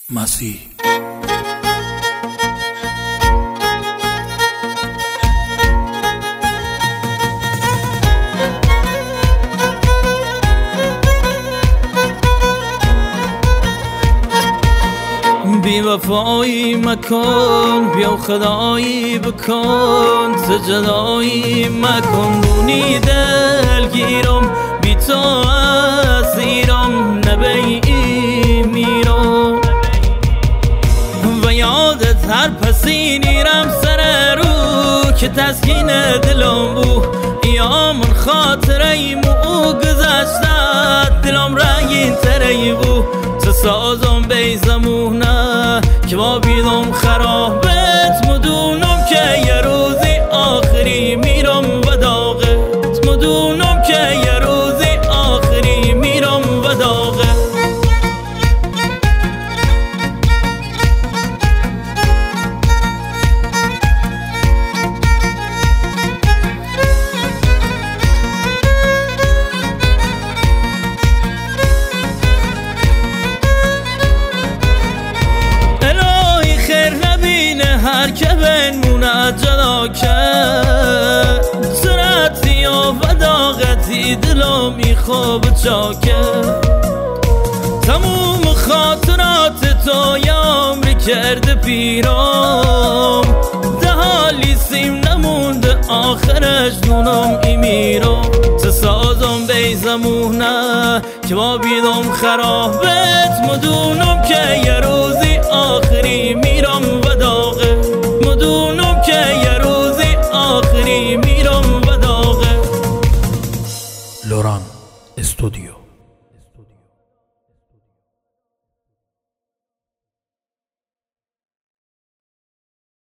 مسیح. بی وفایی مکن، بیا خدایی بکن، سجدایی مکن. بونی دلگیرم بی تو اسیرم، نبیئی میرم و یادت هر پسی نیرم سر رو که تسکین دلم بو. یا من خاطره مو گذشتت دلم رنگین تره بو. تو سازم بی زمونه که با بیدم خرابت، مدونم که یه روزی آخری میرم و داغت، مدونم که یه روزی آخری میرم و داغت. هر که بنمونه جدا کرد، صورتی و داغتی دلو میخواب چاکر. تموم خاطرات تو یامری کرده پیرام، ده حالی سیم نمونده آخرش دونم ای میرم. تو سازم بی زمونه که با بیدم خرابه،